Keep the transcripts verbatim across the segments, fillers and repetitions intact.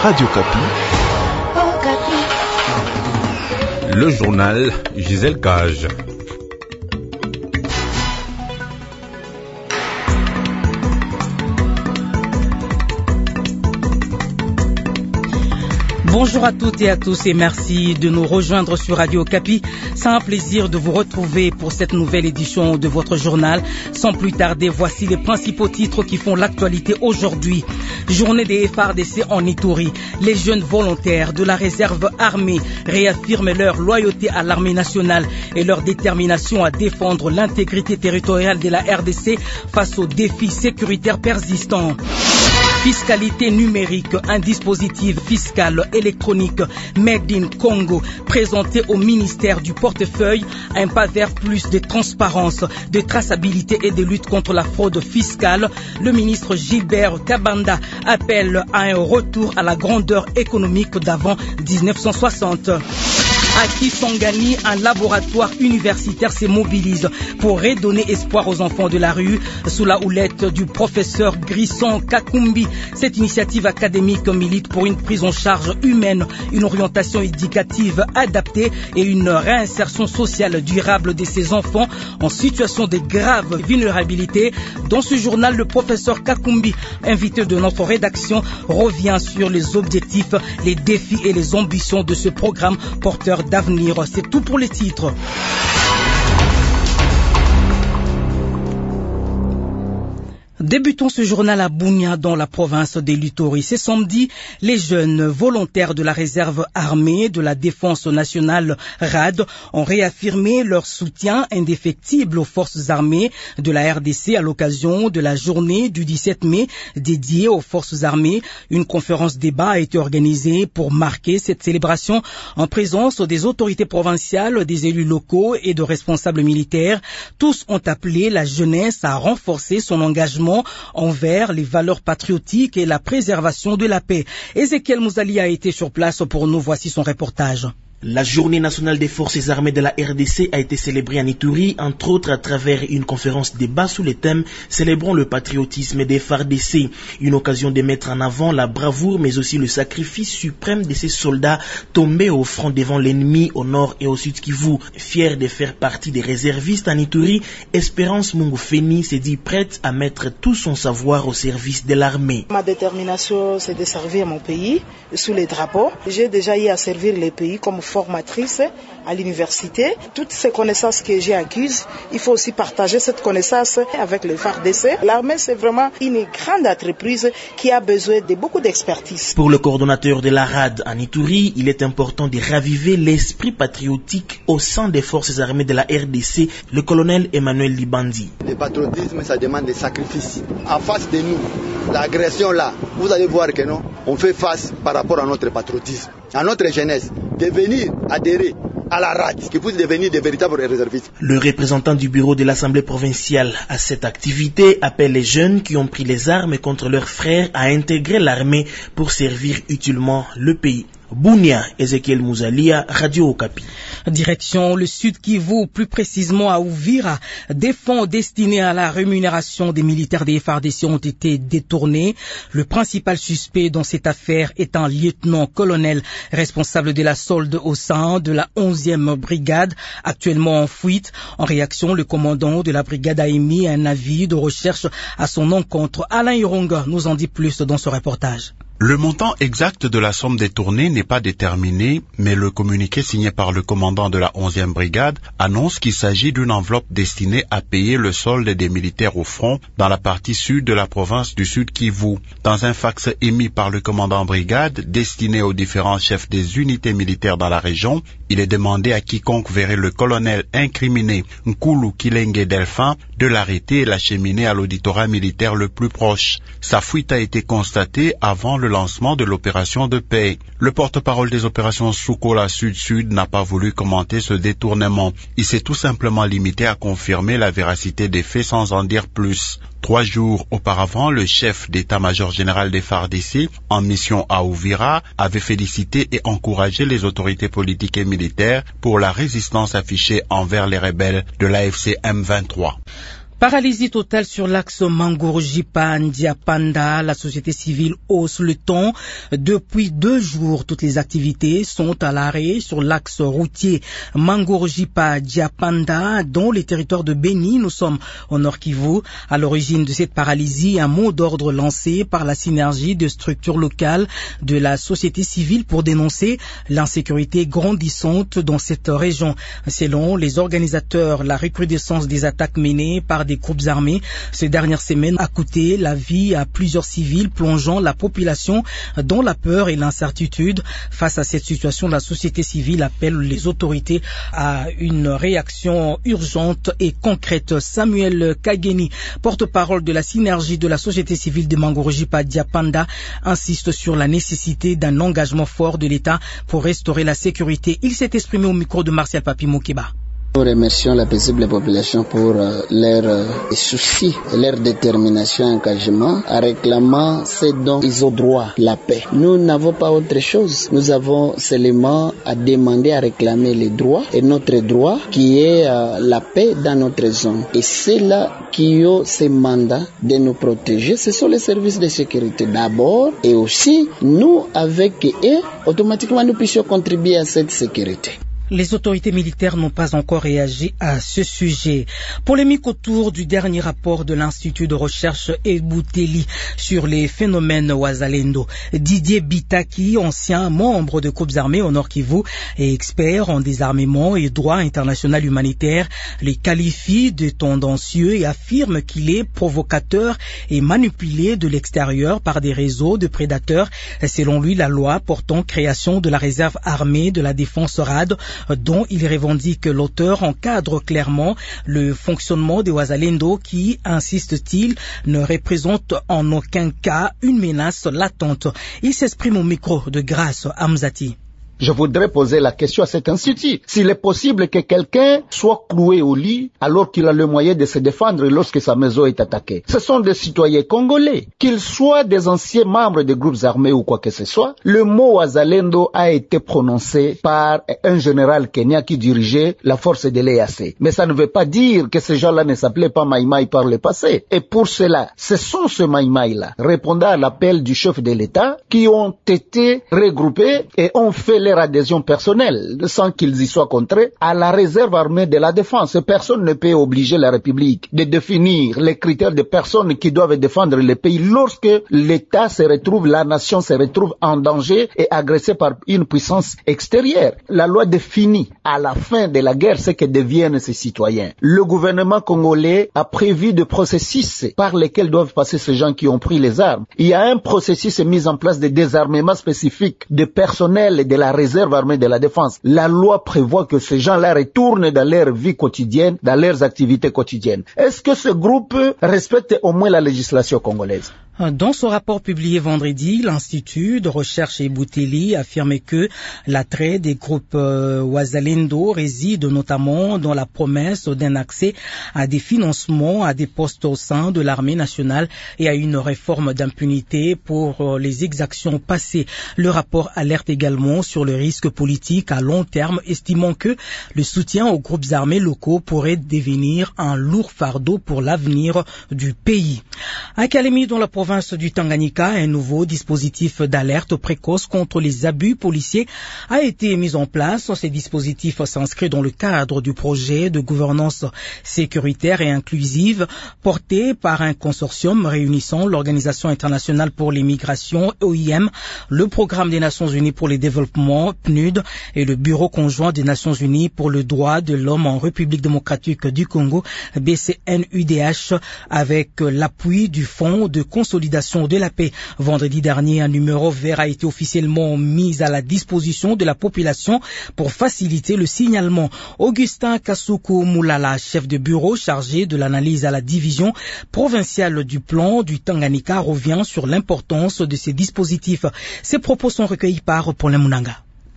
Radio Kapi. Le journal Gisèle Cage. Bonjour à toutes et à tous et merci de nous rejoindre sur Radio Kapi. C'est un plaisir de vous retrouver pour cette nouvelle édition de votre journal. Sans plus tarder, voici les principaux titres qui font l'actualité aujourd'hui. Journée des F A R D C en Ituri. Les jeunes volontaires de la réserve armée réaffirment leur loyauté à l'armée nationale et leur détermination à défendre l'intégrité territoriale de la R D C face aux défis sécuritaires persistants. Fiscalité numérique, un dispositif fiscal électronique Made in Congo présenté au ministère du portefeuille, un pas vers plus de transparence, de traçabilité et de lutte contre la fraude fiscale. Le ministre Gilbert Kabanda appelle à un retour à la grandeur économique d'avant dix-neuf cent soixante. À Kisangani, un laboratoire universitaire se mobilise pour redonner espoir aux enfants de la rue sous la houlette du professeur Grisson Kakumbi. Cette initiative académique milite pour une prise en charge humaine, une orientation éducative adaptée et une réinsertion sociale durable de ces enfants en situation de grave vulnérabilité. Dans ce journal, le professeur Kakumbi, invité de notre rédaction, revient sur les objectifs, les défis et les ambitions de ce programme porteur d'avenir. C'est tout pour les titres. Débutons ce journal à Bunia dans la province de l'Ituri. Ce samedi, les jeunes volontaires de la réserve armée de la défense nationale R A D ont réaffirmé leur soutien indéfectible aux forces armées de la R D C à l'occasion de la journée du dix-sept mai dédiée aux forces armées. Une conférence débat a été organisée pour marquer cette célébration en présence des autorités provinciales, des élus locaux et de responsables militaires. Tous ont appelé la jeunesse à renforcer son engagement envers les valeurs patriotiques et la préservation de la paix. Ezekiel Mouzali a été sur place pour nous. Voici son reportage. La journée nationale des forces armées de la R D C a été célébrée en Ituri, entre autres à travers une conférence débat sous le thème « Célébrons le patriotisme des F A R D C ». Une occasion de mettre en avant la bravoure mais aussi le sacrifice suprême de ces soldats tombés au front devant l'ennemi au nord et au sud Kivu. Fier de faire partie des réservistes en Ituri, Espérance Mungufeni s'est dit prête à mettre tout son savoir au service de l'armée. Ma détermination, c'est de servir mon pays sous les drapeaux. J'ai déjà eu à servir les pays comme formatrice à l'université. Toutes ces connaissances que j'ai acquises, il faut aussi partager cette connaissance avec les F A R D C. L'armée, c'est vraiment une grande entreprise qui a besoin de beaucoup d'expertise. Pour le coordonnateur de la R A D en Ituri, il est important de raviver l'esprit patriotique au sein des forces armées de la R D C, le colonel Emmanuel Libandi. Le patriotisme, ça demande des sacrifices. En face de nous, l'agression là, vous allez voir que non, on fait face par rapport à notre patriotisme, à notre jeunesse, de venir adhérer à la R A D, qui puisse devenir des véritables réservistes. Le représentant du bureau de l'Assemblée provinciale à cette activité appelle les jeunes qui ont pris les armes contre leurs frères à intégrer l'armée pour servir utilement le pays. Bunia, Ezekiel Mouzalia, Radio Okapi. Direction le Sud Kivu, plus précisément à Uvira. Des fonds destinés à la rémunération des militaires des F A R D C ont été détournés. Le principal suspect dans cette affaire est un lieutenant-colonel responsable de la solde au sein de la onzième brigade, actuellement en fuite. En réaction, le commandant de la brigade a émis un avis de recherche à son encontre. Alain Ironga nous en dit plus dans ce reportage. Le montant exact de la somme détournée n'est pas déterminé, mais le communiqué signé par le commandant de la onzième brigade annonce qu'il s'agit d'une enveloppe destinée à payer le solde des militaires au front dans la partie sud de la province du Sud Kivu. Dans un fax émis par le commandant brigade destiné aux différents chefs des unités militaires dans la région, il est demandé à quiconque verrait le colonel incriminé Nkulu Kilenge Delphin de l'arrêter et l'acheminer à l'auditorat militaire le plus proche. Sa fuite a été constatée avant le lancement de l'opération de paix. Le porte-parole des opérations Soukola Sud-Sud n'a pas voulu commenter ce détournement. Il s'est tout simplement limité à confirmer la véracité des faits sans en dire plus. Trois jours auparavant, le chef d'état-major général des F A R D C, en mission à Uvira, avait félicité et encouragé les autorités politiques et militaires pour la résistance affichée envers les rebelles de l'A F C M vingt-trois. Paralysie totale sur l'axe Mangoro-Jipa-Ndiapanda. La société civile hausse le ton. Depuis deux jours, toutes les activités sont à l'arrêt sur l'axe routier Mangoro-Jipa-Ndiapanda, dont les territoires de Beni. Nous sommes au Nord Kivu. À l'origine de cette paralysie, un mot d'ordre lancé par la synergie de structures locales de la société civile pour dénoncer l'insécurité grandissante dans cette région. Selon les organisateurs, la recrudescence des attaques menées par des groupes armés ces dernières semaines a coûté la vie à plusieurs civils, plongeant la population dans la peur et l'incertitude. Face à cette situation, la société civile appelle les autorités à une réaction urgente et concrète. Samuel Kageni, porte-parole de la synergie de la société civile de Mangoro-Jipa-Ndiapanda, insiste sur la nécessité d'un engagement fort de l'État pour restaurer la sécurité. Il s'est exprimé au micro de Martial Papi Mokeba. Nous remercions la paisible population pour euh, leur euh, souci, leur détermination et engagement à réclamant ce dont ils ont droit, la paix. Nous n'avons pas autre chose. Nous avons seulement à demander, à réclamer les droits et notre droit qui est euh, la paix dans notre zone. Et c'est là qui ont ce mandat de nous protéger. Ce sont les services de sécurité d'abord et aussi nous avec eux, automatiquement nous puissions contribuer à cette sécurité. Les autorités militaires n'ont pas encore réagi à ce sujet. Polémique autour du dernier rapport de l'Institut de recherche Ebouteli sur les phénomènes Wazalendo. Didier Bitaki, ancien membre de groupes armés au Nord Kivu et expert en désarmement et droit international humanitaire, les qualifie de tendancieux et affirme qu'il est provocateur et manipulé de l'extérieur par des réseaux de prédateurs. Selon lui, la loi portant création de la réserve armée de la défense R A D, dont il revendique l'auteur, encadre clairement le fonctionnement des Wazalendo qui, insiste-t-il, ne représente en aucun cas une menace latente. Il s'exprime au micro de Grâce Hamzati. Je voudrais poser la question à cet institut. S'il est possible que quelqu'un soit cloué au lit alors qu'il a le moyen de se défendre lorsque sa maison est attaquée. Ce sont des citoyens congolais. Qu'ils soient des anciens membres des groupes armés ou quoi que ce soit, le mot Wazalendo a été prononcé par un général kenyan qui dirigeait la force de l'E A C. Mais ça ne veut pas dire que ces gens-là ne s'appelaient pas Maïmaï par le passé. Et pour cela, ce sont ces Maïmaï-là, répondant à l'appel du chef de l'État, qui ont été regroupés et ont fait leur adhésion personnelle, sans qu'ils y soient contraints, à la réserve armée de la défense. Personne ne peut obliger la République de définir les critères de personnes qui doivent défendre le pays lorsque l'État se retrouve, la nation se retrouve en danger et agressée par une puissance extérieure. La loi définit à la fin de la guerre ce que deviennent ces citoyens. Le gouvernement congolais a prévu des processus par lesquels doivent passer ces gens qui ont pris les armes. Il y a un processus mis en place de désarmement spécifique de personnel et de la réserve armée de la défense. La loi prévoit que ces gens-là retournent dans leur vie quotidienne, dans leurs activités quotidiennes. Est-ce que ce groupe respecte au moins la législation congolaise? Dans son rapport publié vendredi, l'Institut de recherche Ebouteli affirmait que l'attrait des groupes euh, Wazalendo réside notamment dans la promesse d'un accès à des financements, à des postes au sein de l'armée nationale et à une réforme d'impunité pour euh, les exactions passées. Le rapport alerte également sur le risque politique à long terme, estimant que le soutien aux groupes armés locaux pourrait devenir un lourd fardeau pour l'avenir du pays. À Kalemi, dans la province du Tanganyika, un nouveau dispositif d'alerte précoce contre les abus policiers a été mis en place. Ces dispositifs s'inscrivent dans le cadre du projet de gouvernance sécuritaire et inclusive porté par un consortium réunissant l'Organisation internationale pour les migrations, O I M, le Programme des Nations Unies pour le développement, P N U D, et le Bureau conjoint des Nations Unies pour le droit de l'homme en République démocratique du Congo, B C N U D H, avec l'appui du Fonds de consolidation de la paix. Vendredi dernier, un numéro vert a été officiellement mis à la disposition de la population pour faciliter le signalement. Augustin Kasuku Moulala, chef de bureau chargé de l'analyse à la division provinciale du plan du Tanganyika, revient sur l'importance de ces dispositifs. Ces propos sont recueillis par Paulin Mounanga.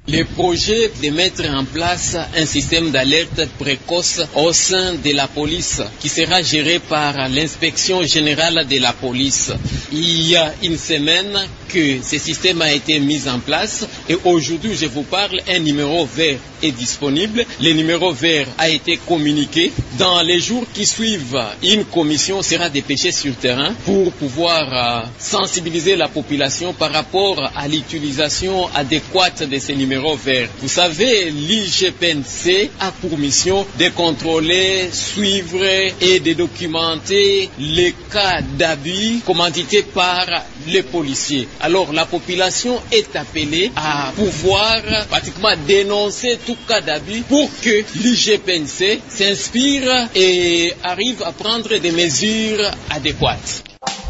Le projet de mettre en place un système d'alerte précoce au sein de la police qui sera géré par l'inspection générale de la police. Il y a une semaine que ce système a été mis en place et aujourd'hui je vous parle, un numéro vert est disponible. Le numéro vert a été communiqué. Dans les jours qui suivent, une commission sera dépêchée sur terrain pour pouvoir euh, sensibiliser la population par rapport à l'utilisation adéquate de ces numéros verts. Vous savez, l'I G P N C a pour mission de contrôler, suivre et de documenter les cas d'abus commandités par les policiers. Alors la population est appelée à pouvoir pratiquement dénoncer tout cas d'abus pour que l'I G P N C s'inspire et arrive à prendre des mesures adéquates.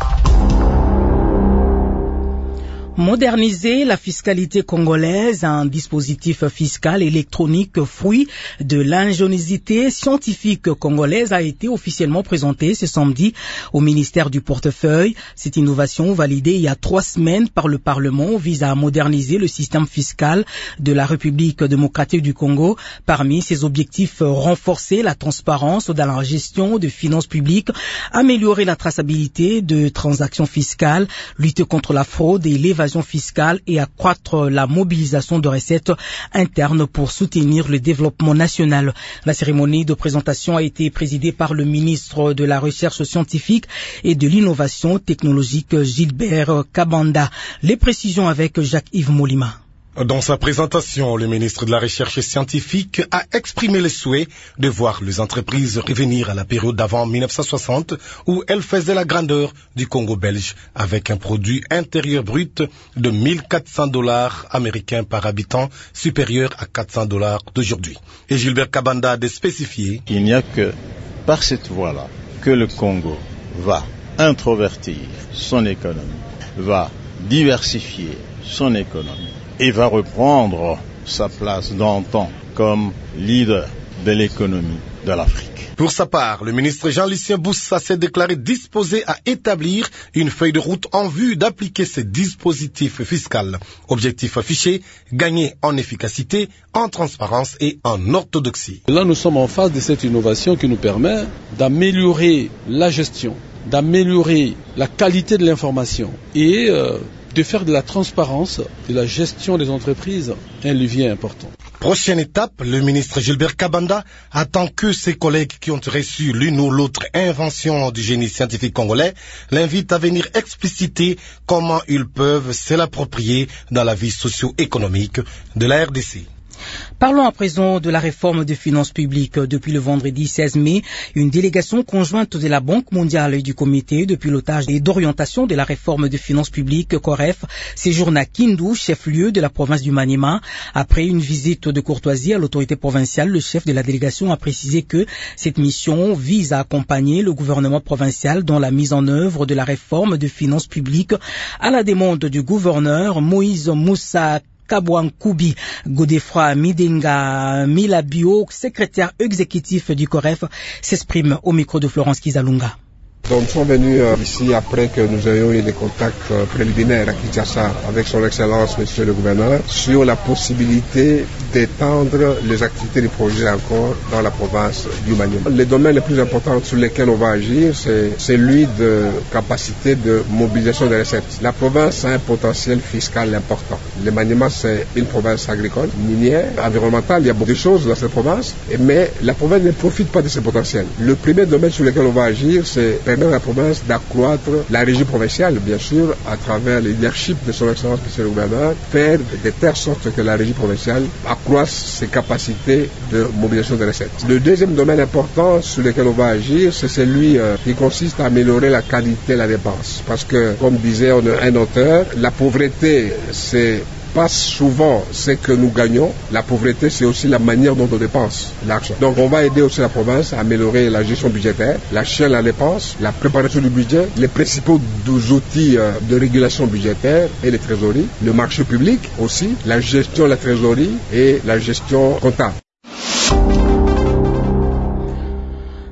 Moderniser la fiscalité congolaise, un dispositif fiscal électronique fruit de l'ingéniosité scientifique congolaise a été officiellement présenté ce samedi au ministère du Portefeuille. Cette innovation, validée il y a trois semaines par le Parlement, vise à moderniser le système fiscal de la République démocratique du Congo. Parmi ses objectifs, renforcer la transparence dans la gestion de finances publiques, améliorer la traçabilité de transactions fiscales, lutter contre la fraude et l'évasion fiscale et accroître la mobilisation de recettes internes pour soutenir le développement national. La cérémonie de présentation a été présidée par le ministre de la Recherche scientifique et de l'innovation technologique Gilbert Kabanda. Les précisions avec Jacques-Yves Molima. Dans sa présentation, le ministre de la Recherche scientifique a exprimé le souhait de voir les entreprises revenir à la période d'avant mille neuf cent soixante où elles faisaient la grandeur du Congo belge avec un produit intérieur brut de mille quatre cents dollars américains par habitant supérieur à quatre cents dollars d'aujourd'hui. Et Gilbert Kabanda a spécifié: il n'y a que par cette voie-là que le Congo va introvertir son économie, va diversifier son économie et va reprendre sa place d'antan comme leader de l'économie de l'Afrique. Pour sa part, le ministre Jean-Lucien Boussa s'est déclaré disposé à établir une feuille de route en vue d'appliquer ces dispositifs fiscaux. Objectif affiché, gagner en efficacité, en transparence et en orthodoxie. Là, nous sommes en phase de cette innovation qui nous permet d'améliorer la gestion, d'améliorer la qualité de l'information et euh, de faire de la transparence de la gestion des entreprises un levier important. Prochaine étape, le ministre Gilbert Kabanda attend que ses collègues qui ont reçu l'une ou l'autre invention du génie scientifique congolais l'invitent à venir expliciter comment ils peuvent se l'approprier dans la vie socio-économique de la R D C. Parlons à présent de la réforme des finances publiques. Depuis le vendredi seize mai, une délégation conjointe de la Banque mondiale et du comité de pilotage et d'orientation de la réforme des finances publiques, C O R E F, séjourne à Kindu, chef-lieu de la province du Maniema. Après une visite de courtoisie à l'autorité provinciale, le chef de la délégation a précisé que cette mission vise à accompagner le gouvernement provincial dans la mise en œuvre de la réforme des finances publiques à la demande du gouverneur Moïse Moussa Kabouankoubi. Godefroy Midenga Milabio, secrétaire exécutif du C O R E F, s'exprime au micro de Florence Kizalunga. Donc, nous sommes venus euh, ici après que nous ayons eu des contacts euh, préliminaires à Kinshasa avec son Excellence, Monsieur le Gouverneur, sur la possibilité d'étendre les activités du projet encore dans la province du Maniema. Les domaines les plus importants sur lesquels on va agir, c'est celui de capacité de mobilisation des recettes. La province a un potentiel fiscal important. Le Maniema, c'est une province agricole, minière, environnementale. Il y a beaucoup de choses dans cette province, mais la province ne profite pas de ce potentiel. Le premier domaine sur lequel on va agir, c'est permettre à la province d'accroître la régie provinciale, bien sûr, à travers le leadership de son Excellence, Monsieur le Gouverneur, faire de telle sorte que la régie provinciale accroisse ses capacités de mobilisation des recettes. Le deuxième domaine important sur lequel on va agir, c'est celui euh, qui consiste à améliorer la qualité de la dépense. Parce que, comme disait un auteur, la pauvreté, c'est pas souvent ce que nous gagnons. La pauvreté, c'est aussi la manière dont on dépense l'argent. Donc, on va aider aussi la province à améliorer la gestion budgétaire, la chaîne à la dépense, la préparation du budget, les principaux outils de régulation budgétaire et les trésoreries, le marché public aussi, la gestion de la trésorerie et la gestion comptable.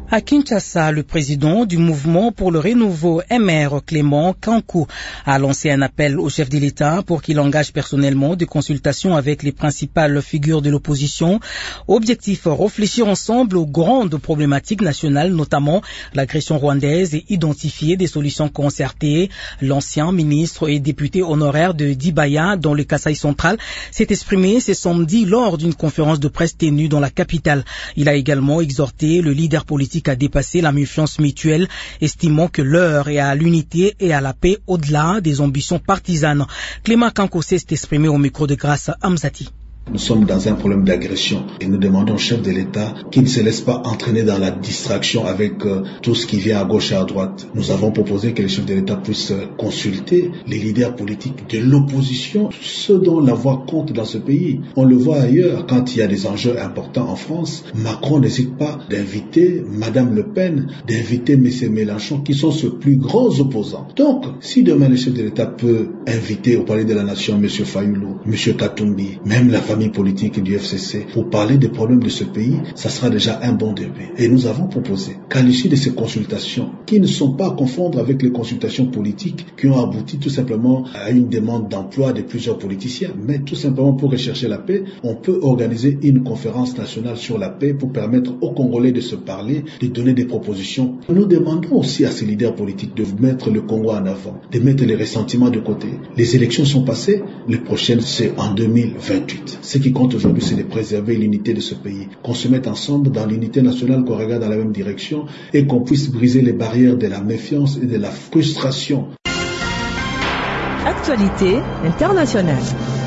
À Kinshasa, le président du mouvement pour le renouveau M R, Clément Kankou, a lancé un appel au chef de l'État pour qu'il engage personnellement des consultations avec les principales figures de l'opposition. Objectif, réfléchir ensemble aux grandes problématiques nationales, notamment l'agression rwandaise, et identifier des solutions concertées. L'ancien ministre et député honoraire de Dibaya, dans le Kasaï central, s'est exprimé ce samedi lors d'une conférence de presse tenue dans la capitale. Il a également exhorté le leader politique à dépasser la méfiance mutuelle, estimant que l'heure est à l'unité et à la paix au-delà des ambitions partisanes. Clément Kankou s'est exprimé au micro de Grâce Amzati. Nous sommes dans un problème d'agression et nous demandons au chef de l'État qu'il ne se laisse pas entraîner dans la distraction avec euh, tout ce qui vient à gauche et à droite. Nous avons proposé que le chef de l'État puisse euh, consulter les leaders politiques de l'opposition, ceux dont la voix compte dans ce pays. On le voit ailleurs, quand il y a des enjeux importants en France, Macron n'hésite pas d'inviter Madame Le Pen, d'inviter M. Mélenchon, qui sont ses plus grands opposants. Donc, si demain le chef de l'État peut inviter au Palais de la Nation M. Fayoulou, M. Katumbi, même la famille politique du F C C, pour parler des problèmes de ce pays, ça sera déjà un bon début. Et nous avons proposé qu'à l'issue de ces consultations, qui ne sont pas à confondre avec les consultations politiques qui ont abouti tout simplement à une demande d'emploi de plusieurs politiciens, mais tout simplement pour rechercher la paix, on peut organiser une conférence nationale sur la paix pour permettre aux Congolais de se parler, de donner des propositions. Nous demandons aussi à ces leaders politiques de mettre le Congo en avant, de mettre les ressentiments de côté. Les élections sont passées, les prochaines c'est en deux mille vingt-huit. Ce qui compte aujourd'hui, c'est de préserver l'unité de ce pays, qu'on se mette ensemble dans l'unité nationale, qu'on regarde dans la même direction et qu'on puisse briser les barrières de la méfiance et de la frustration. Actualité internationale.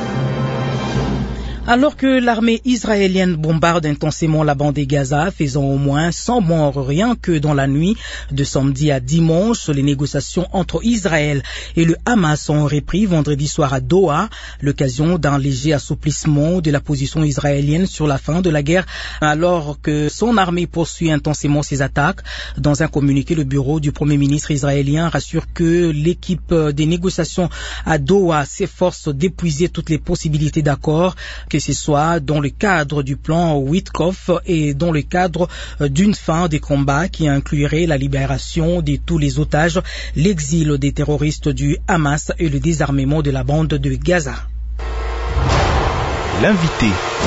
Alors que l'armée israélienne bombarde intensément la bande de Gaza, faisant au moins cent morts rien que dans la nuit de samedi à dimanche, les négociations entre Israël et le Hamas ont repris vendredi soir à Doha, l'occasion d'un léger assouplissement de la position israélienne sur la fin de la guerre, alors que son armée poursuit intensément ses attaques. Dans un communiqué, le bureau du Premier ministre israélien rassure que l'équipe des négociations à Doha s'efforce d'épuiser toutes les possibilités d'accord, que ce soit dans le cadre du plan Witkoff et dans le cadre d'une fin des combats qui inclurait la libération de tous les otages, l'exil des terroristes du Hamas et le désarmement de la bande de Gaza. L'invité.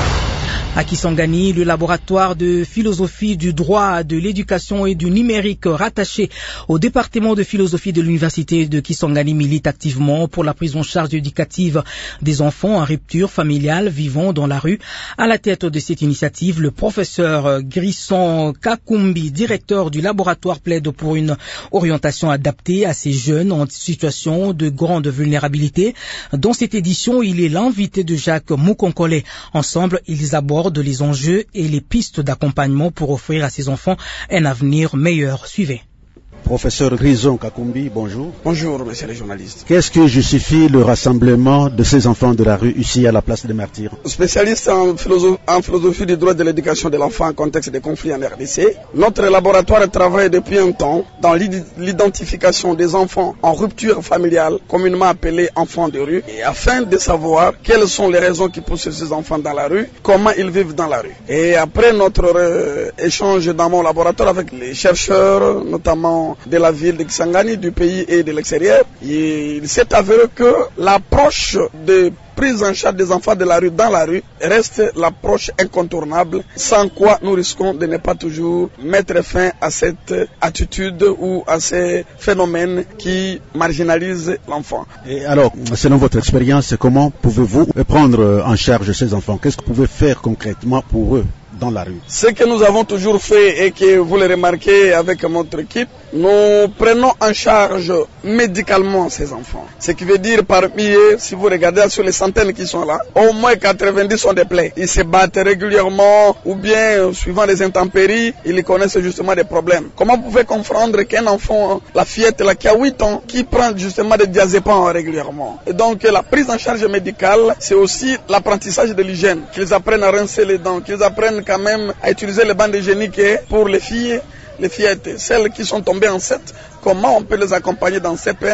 À Kisangani, le laboratoire de philosophie du droit, de l'éducation et du numérique rattaché au département de philosophie de l'université de Kisangani milite activement pour la prise en charge éducative des enfants en rupture familiale vivant dans la rue. À la tête de cette initiative, le professeur Grisson Kakumbi, directeur du laboratoire, plaide pour une orientation adaptée à ces jeunes en situation de grande vulnérabilité. Dans cette édition, il est l'invité de Jacques Moukonkole. Ensemble, ils abordent de les enjeux et les pistes d'accompagnement pour offrir à ces enfants un avenir meilleur. Suivez. Professeur Grisson Kakumbi, bonjour. Bonjour, monsieur le journaliste. Qu'est-ce qui justifie le rassemblement de ces enfants de la rue ici à la place des Martyrs? Spécialiste en philosophie, en philosophie du droit de l'éducation de l'enfant en contexte de conflits en R D C, notre laboratoire travaille depuis un temps dans l'identification des enfants en rupture familiale, communément appelés enfants de rue, et afin de savoir quelles sont les raisons qui poussent ces enfants dans la rue, comment ils vivent dans la rue. Et après notre euh, échange dans mon laboratoire avec les chercheurs, notamment de la ville de Kisangani, du pays et de l'extérieur, il s'est avéré que l'approche de prise en charge des enfants de la rue dans la rue reste l'approche incontournable, sans quoi nous risquons de ne pas toujours mettre fin à cette attitude ou à ces phénomènes qui marginalisent l'enfant. Et alors, selon votre expérience, comment pouvez-vous prendre en charge ces enfants? Qu'est-ce que vous pouvez faire concrètement pour eux dans la rue? Ce que nous avons toujours fait et que vous le remarquez avec notre équipe, nous prenons en charge médicalement ces enfants. Ce qui veut dire parmi eux, si vous regardez sur les centaines qui sont là, au moins quatre-vingt-dix sont des plaies. Ils se battent régulièrement ou bien, suivant les intempéries, ils connaissent justement des problèmes. Comment vous pouvez comprendre qu'un enfant, la fillette là, qui a huit ans, qui prend justement des diazépams régulièrement? Et donc la prise en charge médicale, c'est aussi l'apprentissage de l'hygiène, qu'ils apprennent à rincer les dents, qu'ils apprennent quand même à utiliser les bandes hygiéniques pour les filles, les fillettes, celles qui sont tombées enceintes, comment on peut les accompagner dans ces peines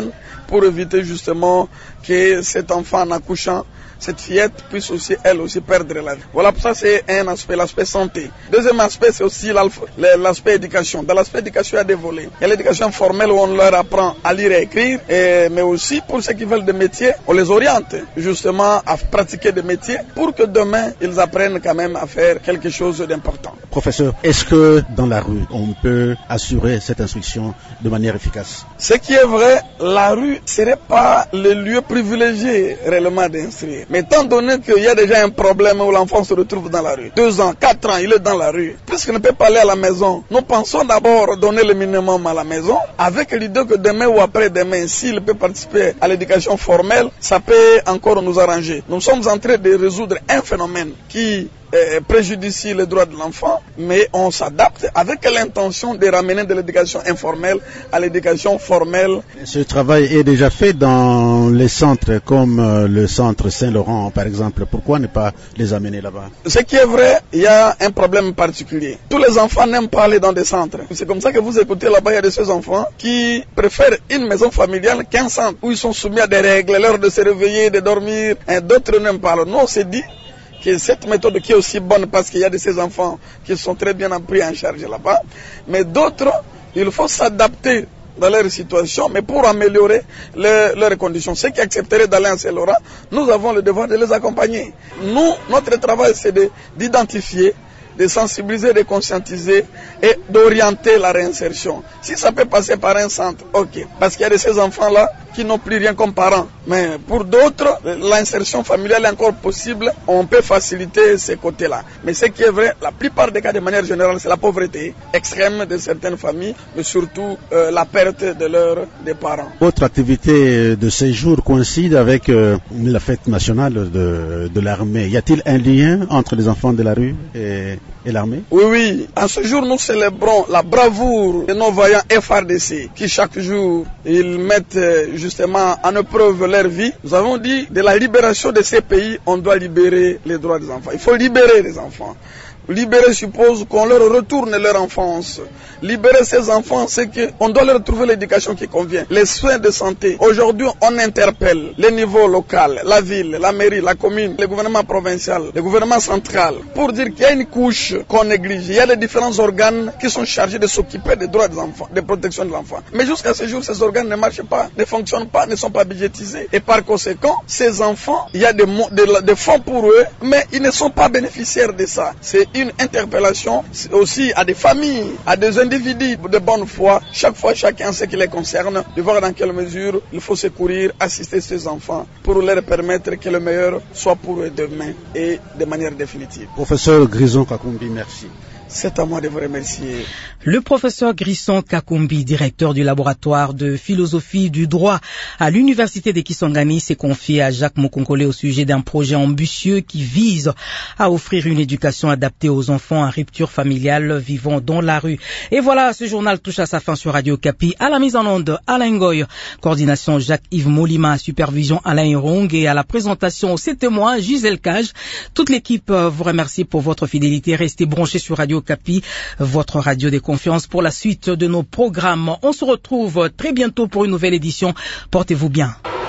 pour éviter justement que cet enfant en accouchant, cette fillette puisse aussi, elle aussi, perdre la vie. Voilà, pour ça, c'est un aspect, l'aspect santé. Deuxième aspect, c'est aussi l'aspect éducation. Dans l'aspect éducation, il y a des volets. Il y a l'éducation formelle où on leur apprend à lire et écrire, et, mais aussi pour ceux qui veulent des métiers, on les oriente justement à pratiquer des métiers pour que demain, ils apprennent quand même à faire quelque chose d'important. Professeur, est-ce que dans la rue, on peut assurer cette instruction de manière efficace? Ce qui est vrai, la rue ne serait pas le lieu privilégié réellement d'instruire. Mais étant donné qu'il y a déjà un problème où l'enfant se retrouve dans la rue, deux ans, quatre ans, il est dans la rue, puisqu'il ne peut pas aller à la maison, nous pensons d'abord donner le minimum à la maison, avec l'idée que demain ou après-demain, s'il peut participer à l'éducation formelle, ça peut encore nous arranger. Nous sommes en train de résoudre un phénomène qui préjudicie les droits de l'enfant, mais on s'adapte avec l'intention de ramener de l'éducation informelle à l'éducation formelle. Ce travail est déjà fait dans les centres comme le centre Saint-Laurent, par exemple. Pourquoi ne pas les amener là-bas? Ce qui est vrai, il y a un problème particulier. Tous les enfants n'aiment pas aller dans des centres. C'est comme ça que vous écoutez là-bas, il y a de ces enfants qui préfèrent une maison familiale qu'un centre où ils sont soumis à des règles, l'heure de se réveiller, de dormir. Et d'autres n'aiment pas. Nous, on s'est dit que cette méthode qui est aussi bonne parce qu'il y a de ces enfants qui sont très bien pris en charge là-bas, mais d'autres, il faut s'adapter dans leur situation, mais pour améliorer leur, leurs conditions. Ceux qui accepteraient d'aller en Saint-Laurent, nous avons le devoir de les accompagner. Nous, notre travail, c'est d'identifier, de sensibiliser, de conscientiser et d'orienter la réinsertion. Si ça peut passer par un centre, ok. Parce qu'il y a de ces enfants-là qui n'ont plus rien comme parents. Mais pour d'autres, l'insertion familiale est encore possible. On peut faciliter ces côtés-là. Mais ce qui est vrai, la plupart des cas, de manière générale, c'est la pauvreté extrême de certaines familles, mais surtout euh, la perte de leurs des parents. Votre activité de séjour coïncide avec euh, la fête nationale de, de l'armée. Y a-t-il un lien entre les enfants de la rue et, et l'armée? Oui, oui. En ce jour, nous célébrons la bravoure de nos voyants F A R D C qui, chaque jour, ils mettent justement en épreuve leur vie. Nous avons dit, de la libération de ces pays, on doit libérer les droits des enfants. Il faut libérer les enfants. Libérer suppose qu'on leur retourne leur enfance. Libérer ces enfants, c'est qu'on doit leur trouver l'éducation qui convient. Les soins de santé. Aujourd'hui, on interpelle les niveaux locaux, la ville, la mairie, la commune, le gouvernement provincial, le gouvernement central, pour dire qu'il y a une couche qu'on néglige. Il y a les différents organes qui sont chargés de s'occuper des droits des enfants, de protection de l'enfant. Mais jusqu'à ce jour, ces organes ne marchent pas, ne fonctionnent pas, ne sont pas budgétisés. Et par conséquent, ces enfants, il y a des, des, des fonds pour eux, mais ils ne sont pas bénéficiaires de ça. C'est une interpellation aussi à des familles, à des individus de bonne foi, chaque fois chacun ce qui les concerne, de voir dans quelle mesure il faut secourir, assister ces enfants pour leur permettre que le meilleur soit pour eux demain et de manière définitive. Professeur Grison Kakumbi, merci. C'est à moi de vous remercier. Le professeur Grison Kakumbi, directeur du laboratoire de philosophie du droit à l'université de Kisangani, s'est confié à Jacques Mokonkole au sujet d'un projet ambitieux qui vise à offrir une éducation adaptée aux enfants en rupture familiale vivant dans la rue. Et voilà, ce journal touche à sa fin sur Radio Kapi. À la mise en onde, Alain Ngoy, coordination Jacques-Yves Molima, supervision Alain Hirong et à la présentation, c'était moi, Gisèle Cage. Toute l'équipe vous remercie pour votre fidélité. Restez branchés sur Radio Kapi, votre radio de confiance pour la suite de nos programmes. On se retrouve très bientôt pour une nouvelle édition. Portez-vous bien.